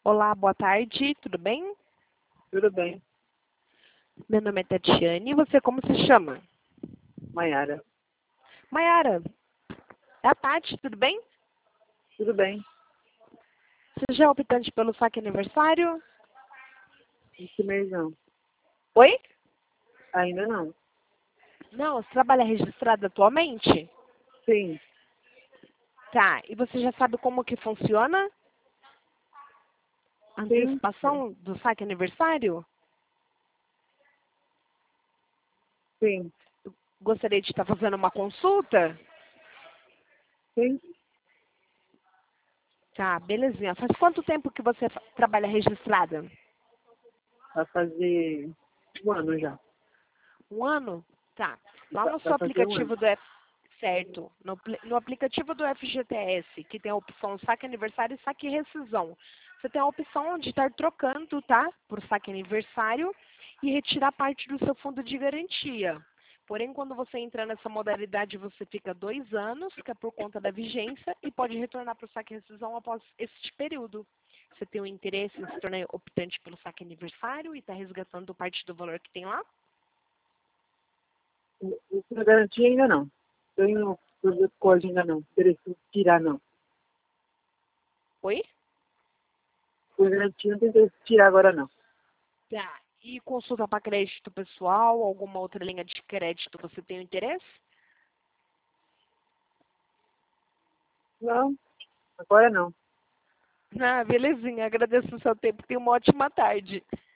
Olá, boa tarde, tudo bem? Tudo bem, Meu nome é Tatiane, e você como se chama? Maiara. Maiara, é a Tati, tudo bem? Tudo bem. Você já é optante pelo saque aniversário? Esse mês não. Oi? Ainda não. Não, você trabalha registrado atualmente? Sim, Tá, e você já sabe como que funciona a sim, antecipação do saque aniversário? sim, Gostaria de estar fazendo uma consulta? sim. Tá, belezinha. Faz quanto tempo que você trabalha registrada? Vai fazer um ano já. Um ano? Tá. Lá no seu Vai fazer um ano. aplicativo certo, no aplicativo do FGTS, que tem a opção saque aniversário e saque rescisão. Você tem a opção de estar trocando, tá? Por saque aniversário e retirar parte do seu fundo de garantia. Porém, quando você entra nessa modalidade, você fica 2 anos, que é por conta da vigência, e pode retornar para o saque rescisão após este período. Você tem o interesse em se tornar optante pelo saque aniversário e está resgatando parte do valor que tem lá? Isso não garantia ainda não. Tenho produto coisa ainda não. Preciso tirar não. Oi? Por garantia não tem interesse de tirar agora não. Tá. E consulta para crédito pessoal, alguma outra linha de crédito você tem interesse? Não, agora não. Ah, belezinha. Agradeço o seu tempo. Tenha uma ótima tarde.